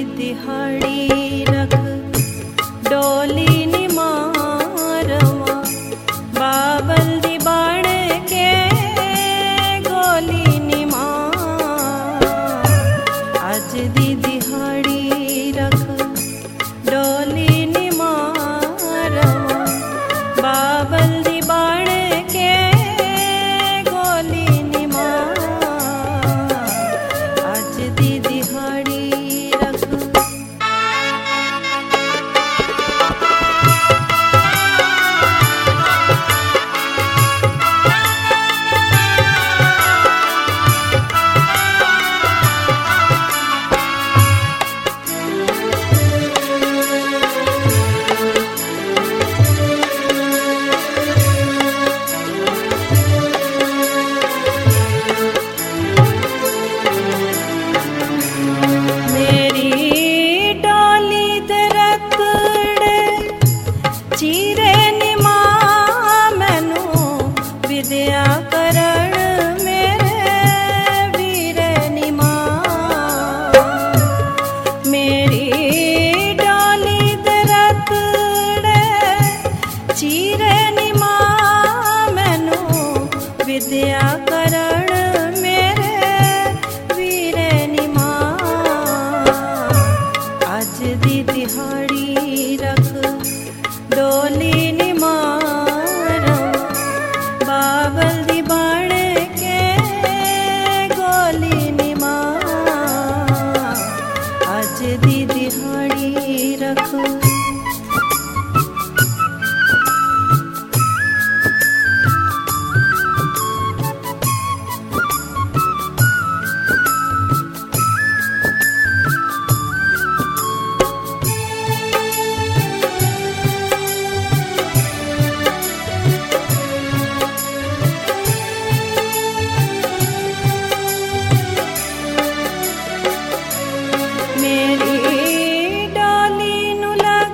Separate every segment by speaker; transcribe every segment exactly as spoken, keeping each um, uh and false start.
Speaker 1: दिहाड़ी रख डोली नी मारवा बाबल दी बाण के गोली नी मार। अज दी दिहाड़ी रख डोली नी मारवा बाबल दी बाण के गोली नी मार। अज दी दिहाड़ी चीरे नी मां मैनू विद्या करण मेरे वीरे नी मां। मेरी डोली दे रतड़े चीरे नी मां मैनू विद्या करण मेरे वीरे नी मां। अज दी दिहाड़ी रख डोली नी मारवा बाबल दी बाण के गोली नी मार। अज दी दिहाड़ी रख मेरी डोली नू लग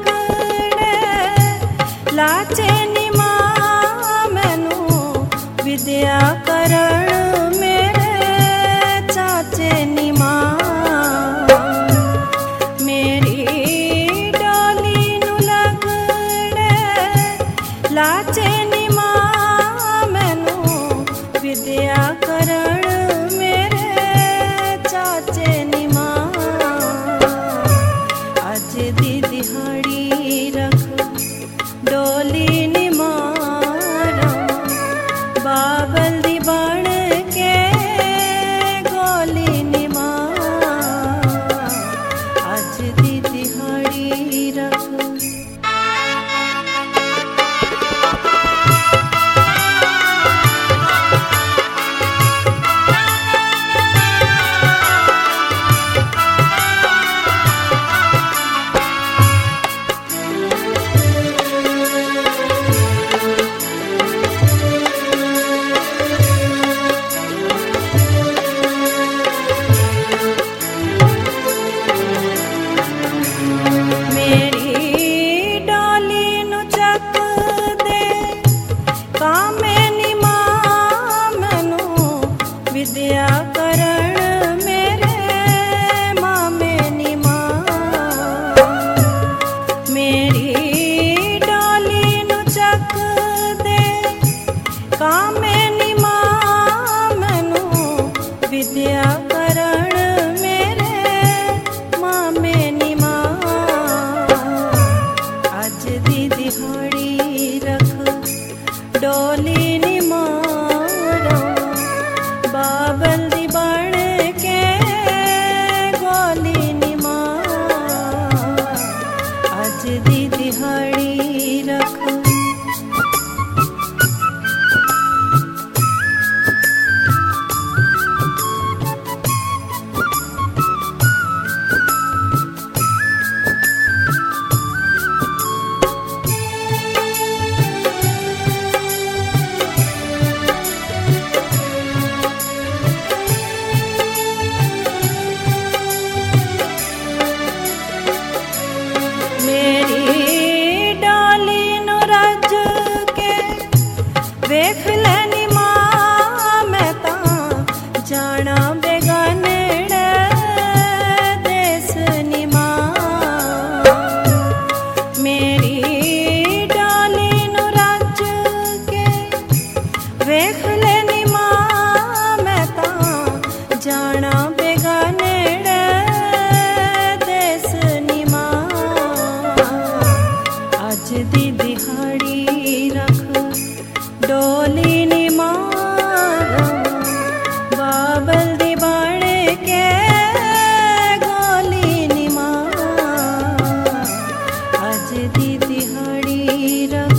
Speaker 1: रख